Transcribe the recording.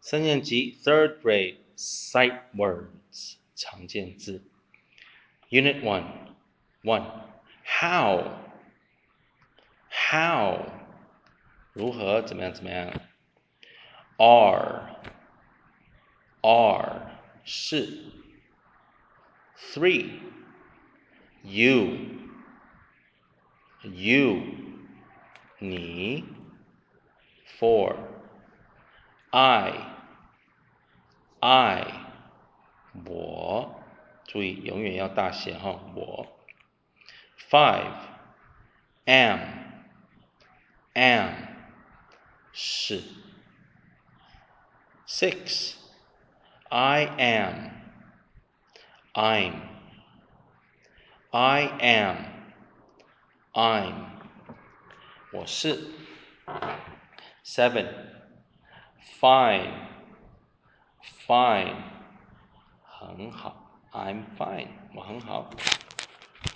三年级 third grade sight words 常见字。Unit 1 how 如何怎么样are 是 3 you 你 4 I 我，注意永远要大写哈，我。5 am 是。6 I am I'm 我是。7 fine 很好 I'm fine 我很好。